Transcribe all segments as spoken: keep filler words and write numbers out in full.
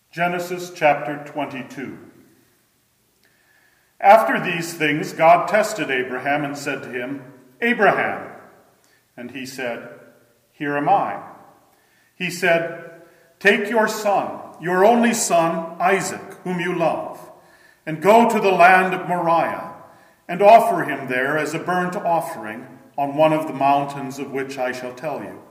Genesis chapter twenty-two. After these things, God tested Abraham and said to him, "Abraham." And he said, "Here am I." He said, "Take your son, your only son, Isaac, whom you love, and go to the land of Moriah, and offer him there as a burnt offering on one of the mountains of which I shall tell you."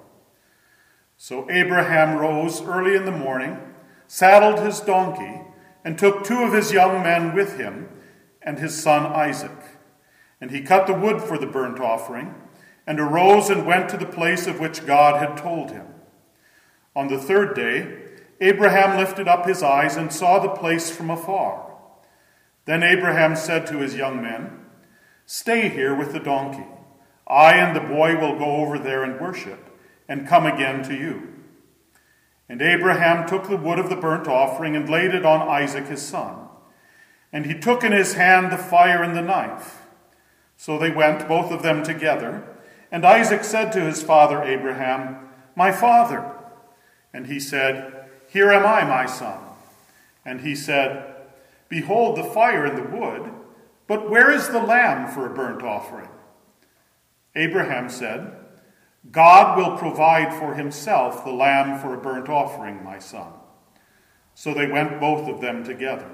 So Abraham rose early in the morning, saddled his donkey, and took two of his young men with him and his son Isaac. And he cut the wood for the burnt offering, and arose and went to the place of which God had told him. On the third day, Abraham lifted up his eyes and saw the place from afar. Then Abraham said to his young men, "Stay here with the donkey. I and the boy will go over there and worship, and come again to you." And Abraham took the wood of the burnt offering and laid it on Isaac his son. And he took in his hand the fire and the knife. So they went, both of them together. And Isaac said to his father Abraham, "My father." And he said, "Here am I, my son." And he said, "Behold the fire and the wood, but where is the lamb for a burnt offering?" Abraham said, "God will provide for himself the lamb for a burnt offering, my son." So they went both of them together.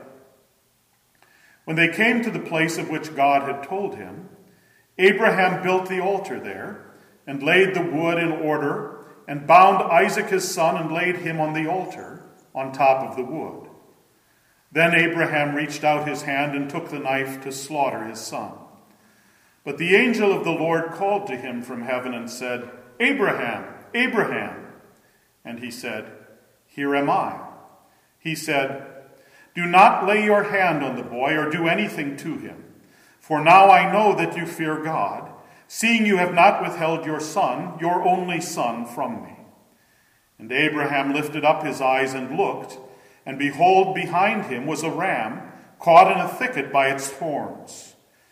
When they came to the place of which God had told him, Abraham built the altar there, and laid the wood in order, and bound Isaac his son, and laid him on the altar, on top of the wood. Then Abraham reached out his hand and took the knife to slaughter his son. But the angel of the Lord called to him from heaven and said, "Abraham, Abraham." And he said, "Here am I." He said, "Do not lay your hand on the boy or do anything to him. For now I know that you fear God, seeing you have not withheld your son, your only son, from me." And Abraham lifted up his eyes and looked, and behold, behind him was a ram caught in a thicket by its horns.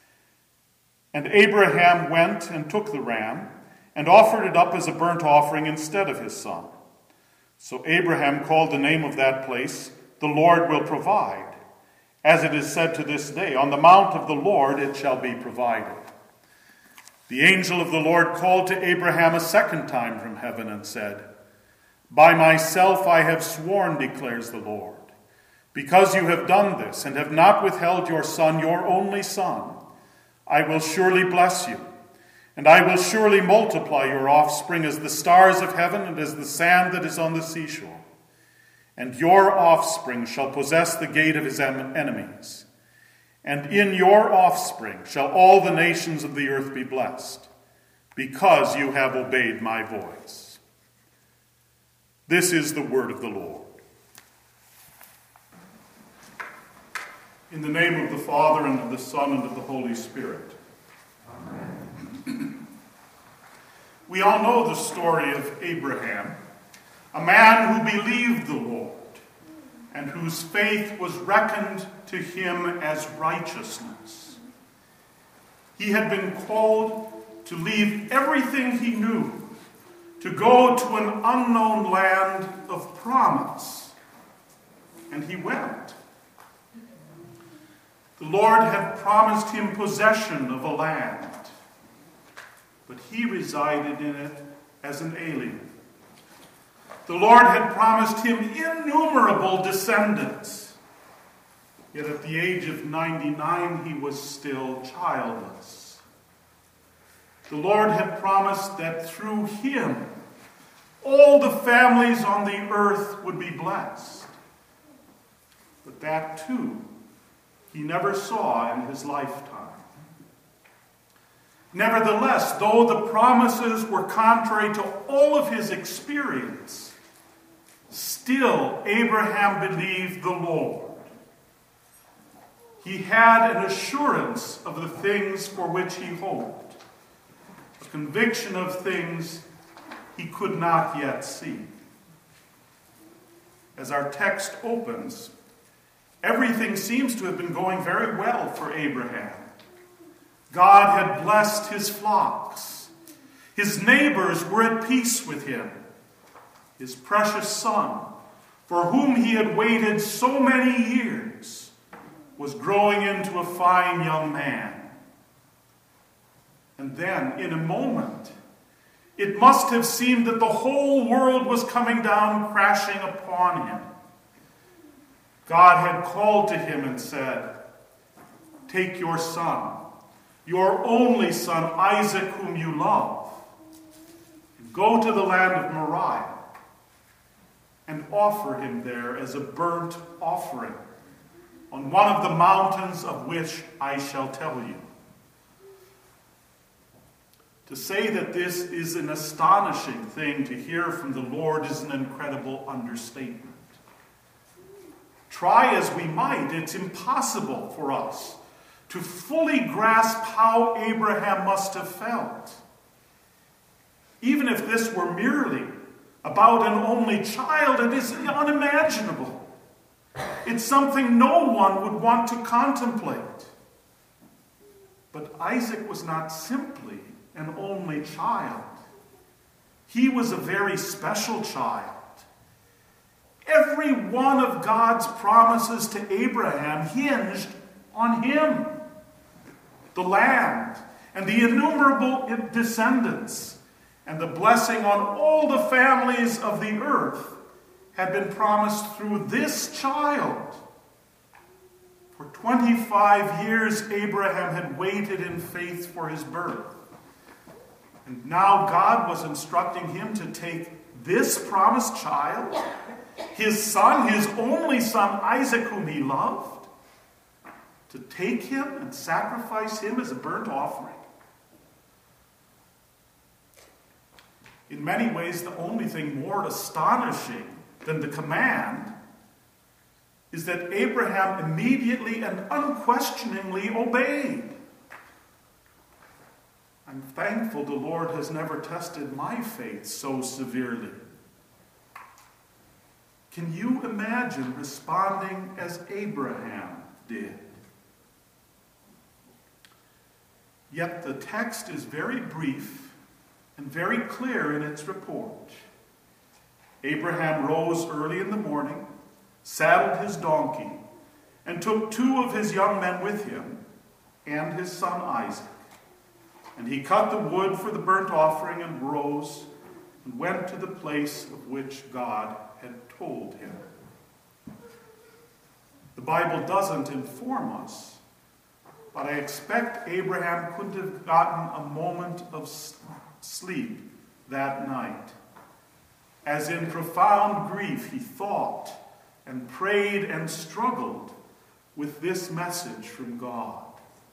And Abraham went and took the ram, and offered it up as a burnt offering instead of his son. So Abraham called the name of that place, "The Lord will provide." As it is said to this day, "On the mount of the Lord it shall be provided." The angel of the Lord called to Abraham a second time from heaven and said, "By myself I have sworn, declares the Lord, because you have done this and have not withheld your son, your only son, I will surely bless you, and I will surely multiply your offspring as the stars of heaven and as the sand that is on the seashore. And your offspring shall possess the gate of his enemies. And in your offspring shall all the nations of the earth be blessed, because you have obeyed my voice." This is the word of the Lord. In the name of the Father, and of the Son, and of the Holy Spirit. Amen. We all know the story of Abraham, a man who believed the Lord, and whose faith was reckoned to him as righteousness. He had been called to leave everything he knew, to go to an unknown land of promise. And he went. The Lord had promised him possession of a land, but he resided in it as an alien. The Lord had promised him innumerable descendants, yet at the age of ninety-nine he was still childless. The Lord had promised that through him all the families on the earth would be blessed. But that too he never saw in his lifetime. Nevertheless, though the promises were contrary to all of his experience, still Abraham believed the Lord. He had an assurance of the things for which he hoped, a conviction of things he could not yet see. As our text opens, everything seems to have been going very well for Abraham. God had blessed his flocks. His neighbors were at peace with him. His precious son for whom he had waited so many years, was growing into a fine young man. And then, in a moment, it must have seemed that the whole world was coming down crashing upon him. God had called to him and said, "Take your son, your only son, Isaac, whom you love, and go to the land of Moriah and offer him there as a burnt offering on one of the mountains of which I shall tell you." To say that this is an astonishing thing to hear from the Lord is an incredible understatement. Try as we might, it's impossible for us to fully grasp how Abraham must have felt. Even if this were merely about an only child, it is unimaginable. It's something no one would want to contemplate. But Isaac was not simply an only child. He was a very special child. Every one of God's promises to Abraham hinged on him. The land and the innumerable descendants and the blessing on all the families of the earth had been promised through this child. For twenty-five years, Abraham had waited in faith for his birth. And now God was instructing him to take this promised child, his son, his only son, Isaac, whom he loved, to take him and sacrifice him as a burnt offering. In many ways, the only thing more astonishing than the command is that Abraham immediately and unquestioningly obeyed. I'm thankful the Lord has never tested my faith so severely. Can you imagine responding as Abraham did? Yet the text is very brief and very clear in its report. Abraham rose early in the morning, saddled his donkey, and took two of his young men with him and his son Isaac. And he cut the wood for the burnt offering and rose and went to the place of which God had told him. The Bible doesn't inform us, but I expect Abraham couldn't have gotten a moment of sleep that night. As in profound grief he thought and prayed and struggled with this message from God.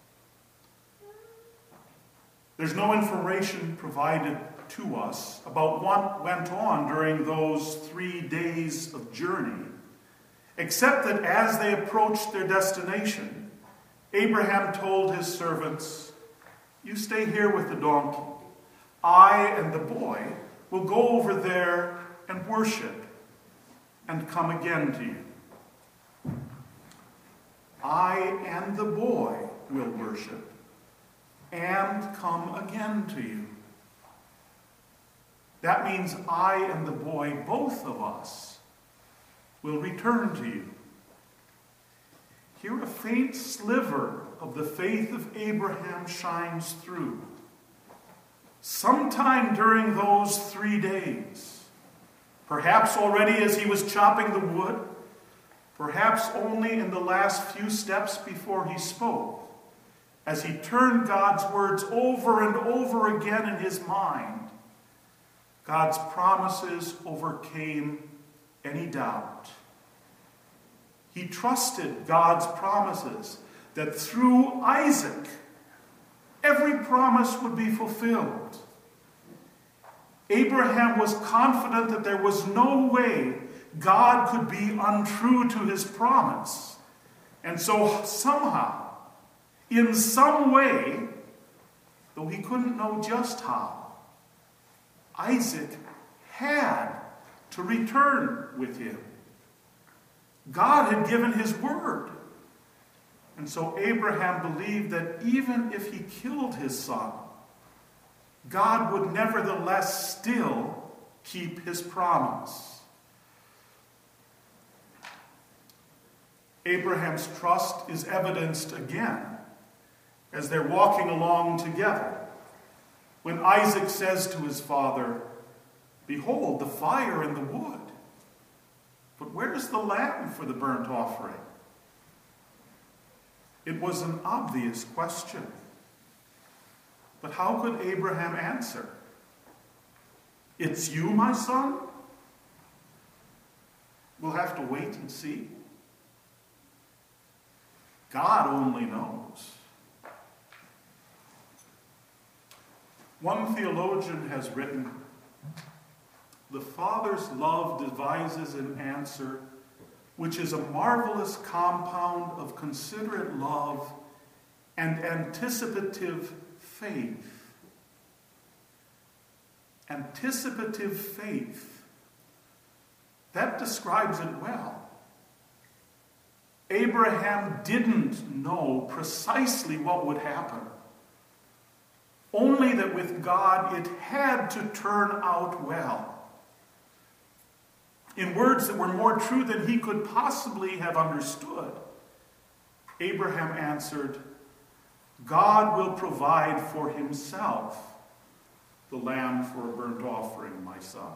There's no information provided to us about what went on during those three days of journey, except that as they approached their destination, Abraham told his servants, "You stay here with the donkey. I and the boy will go over there and worship and come again to you." I and the boy will worship and come again to you. That means I and the boy, both of us, will return to you. Here a faint sliver of the faith of Abraham shines through. Sometime during those three days, perhaps already as he was chopping the wood, perhaps only in the last few steps before he spoke, as he turned God's words over and over again in his mind, God's promises overcame any doubt. He trusted God's promises that through Isaac, every promise would be fulfilled. Abraham was confident that there was no way God could be untrue to his promise. And so somehow, in some way, though he couldn't know just how, Isaac had to return with him. God had given his word. And so Abraham believed that even if he killed his son, God would nevertheless still keep his promise. Abraham's trust is evidenced again as they're walking along together, when Isaac says to his father, "Behold, the fire and the wood, but where's the lamb for the burnt offering?" It was an obvious question. But how could Abraham answer? "It's you, my son?" We'll have to wait and see. God only knows. One theologian has written, "The Father's love devises an answer which is a marvelous compound of considerate love and anticipative faith." Anticipative faith. That describes it well. Abraham didn't know precisely what would happen. Only that with God it had to turn out well. In words that were more true than he could possibly have understood, Abraham answered, "God will provide for himself the lamb for a burnt offering, my son."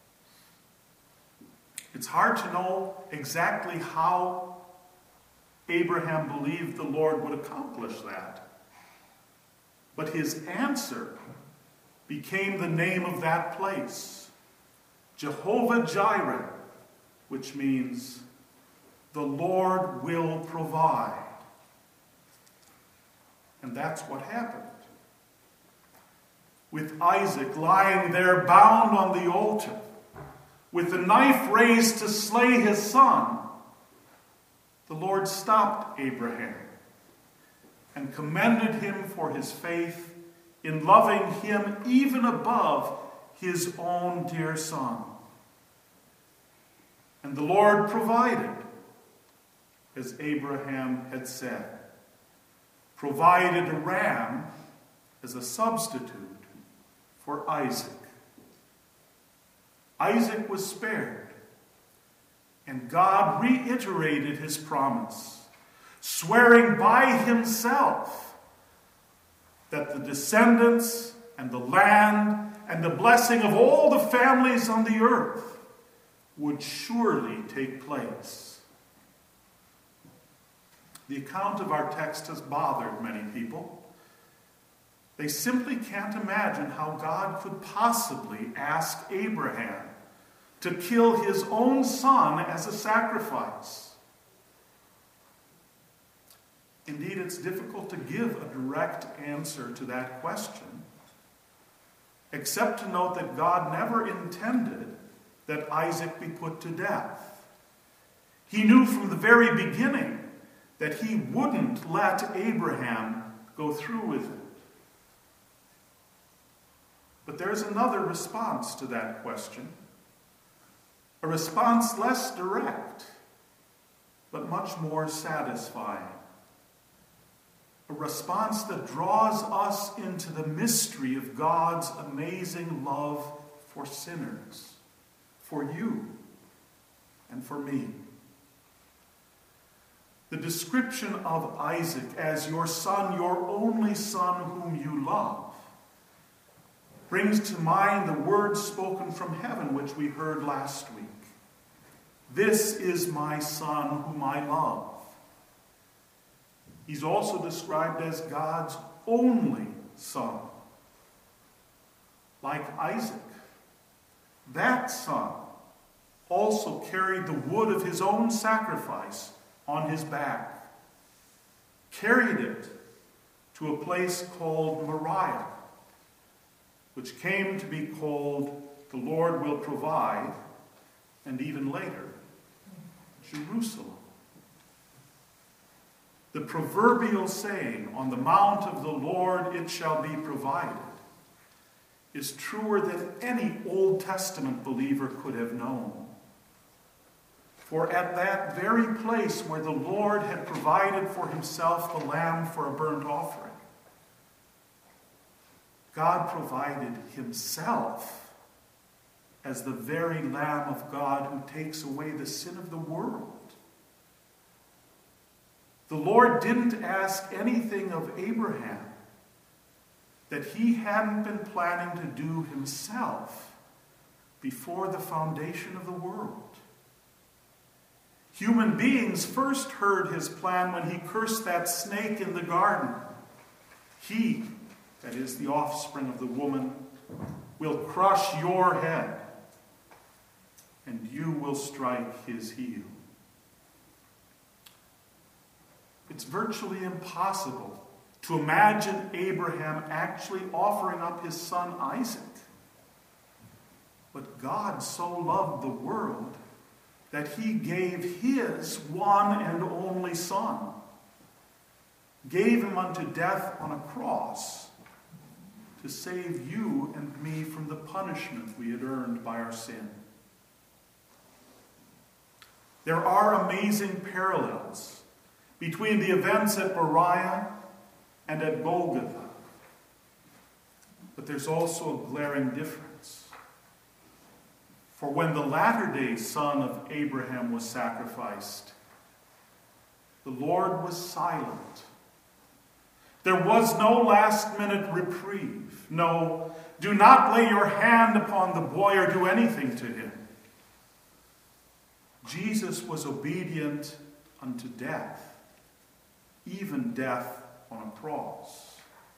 It's hard to know exactly how Abraham believed the Lord would accomplish that. But his answer became the name of that place, Jehovah Jireh, which means the Lord will provide. And that's what happened. With Isaac lying there bound on the altar, with the knife raised to slay his son, the Lord stopped Abraham and commended him for his faith in loving him even above his own dear son. And the Lord provided, as Abraham had said, provided a ram as a substitute for Isaac. Isaac was spared, and God reiterated his promise, swearing by himself that the descendants and the land and the blessing of all the families on the earth would surely take place. The account of our text has bothered many people. They simply can't imagine how God could possibly ask Abraham to kill his own son as a sacrifice. Indeed, it's difficult to give a direct answer to that question, except to note that God never intended that Isaac be put to death. He knew from the very beginning that he wouldn't let Abraham go through with it. But there's another response to that question. A response less direct, but much more satisfying. A response that draws us into the mystery of God's amazing love for sinners, for you and for me. The description of Isaac as your son, your only son whom you love, brings to mind the words spoken from heaven which we heard last week. "This is my son whom I love." He's also described as God's only son. Like Isaac, that son also carried the wood of his own sacrifice on his back, carried it to a place called Moriah, which came to be called the Lord will provide, and even later, Jerusalem. The proverbial saying, "On the mount of the Lord it shall be provided," is truer than any Old Testament believer could have known. For at that very place where the Lord had provided for himself the lamb for a burnt offering, God provided himself as the very Lamb of God who takes away the sin of the world. The Lord didn't ask anything of Abraham that he hadn't been planning to do himself before the foundation of the world. Human beings first heard his plan when he cursed that snake in the garden. He, that is the offspring of the woman, will crush your head, and you will strike his heel. It's virtually impossible to imagine Abraham actually offering up his son Isaac. But God so loved the world that he gave his one and only son, gave him unto death on a cross to save you and me from the punishment we had earned by our sin. There are amazing parallels between the events at Moriah and at Golgotha. But there's also a glaring difference. For when the latter-day son of Abraham was sacrificed, the Lord was silent. There was no last-minute reprieve. No, do not lay your hand upon the boy or do anything to him. Jesus was obedient unto death, even death on a cross.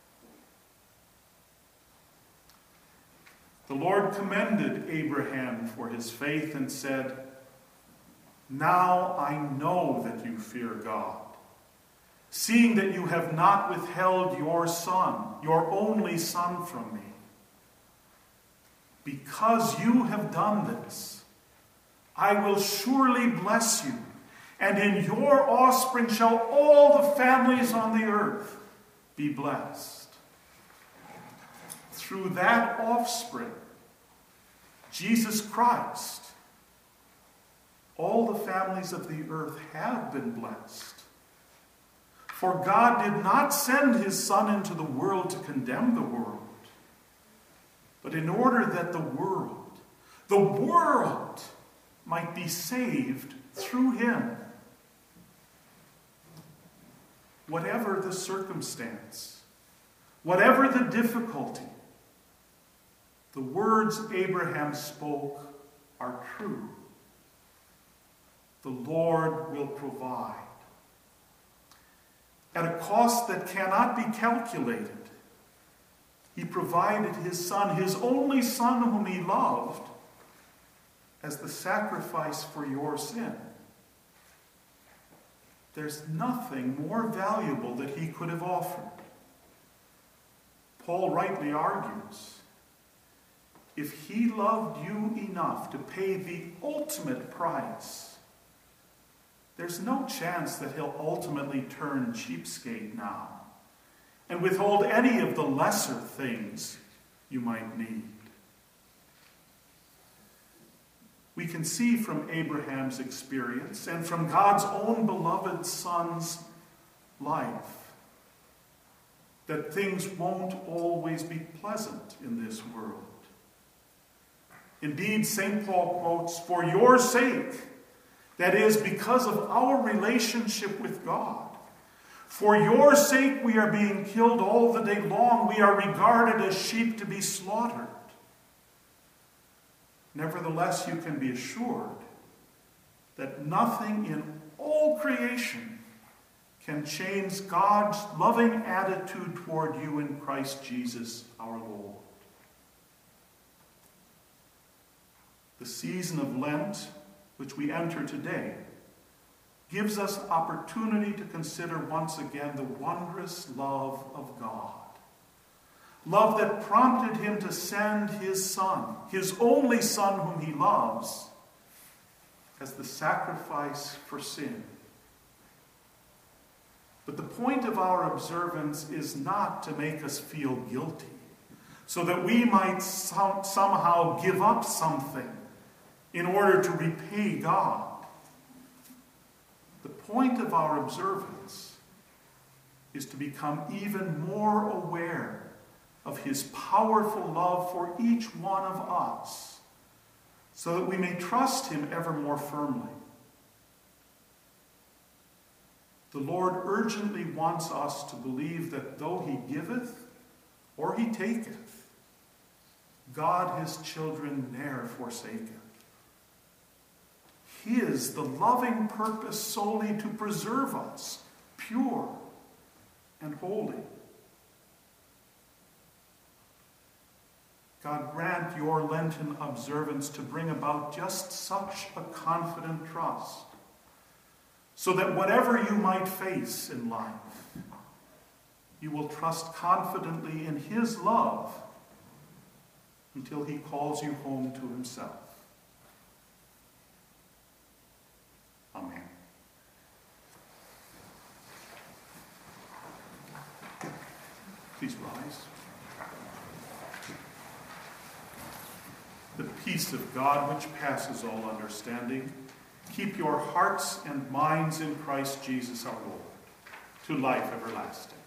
The Lord commended Abraham for his faith and said, "Now I know that you fear God, seeing that you have not withheld your son, your only son from me. Because you have done this, I will surely bless you, and in your offspring shall all the families on the earth be blessed." Through that offspring, Jesus Christ, all the families of the earth have been blessed. For God did not send his Son into the world to condemn the world, but in order that the world, the world, might be saved through him. Whatever the circumstance, whatever the difficulty, the words Abraham spoke are true. The Lord will provide. At a cost that cannot be calculated, he provided his son, his only son whom he loved, as the sacrifice for your sin. There's nothing more valuable that he could have offered. Paul rightly argues, if he loved you enough to pay the ultimate price, there's no chance that he'll ultimately turn cheapskate now and withhold any of the lesser things you might need. We can see from Abraham's experience and from God's own beloved son's life that things won't always be pleasant in this world. Indeed, Saint Paul quotes, "For your sake," that is, because of our relationship with God, "for your sake we are being killed all the day long. We are regarded as sheep to be slaughtered." Nevertheless, you can be assured that nothing in all creation can change God's loving attitude toward you in Christ Jesus our Lord. The season of Lent, which we enter today, gives us opportunity to consider once again the wondrous love of God. Love that prompted him to send his son, his only son whom he loves, as the sacrifice for sin. But the point of our observance is not to make us feel guilty, so that we might some, somehow give up something in order to repay God. The point of our observance is to become even more aware of his powerful love for each one of us, so that we may trust him ever more firmly. The Lord urgently wants us to believe that though he giveth or he taketh, God his children ne'er forsaketh. His the loving purpose solely to preserve us pure and holy. God, grant your Lenten observance to bring about just such a confident trust, so that whatever you might face in life, you will trust confidently in his love until he calls you home to himself. Amen. Please rise. The peace of God, which passes all understanding, keep your hearts and minds in Christ Jesus our Lord, to life everlasting.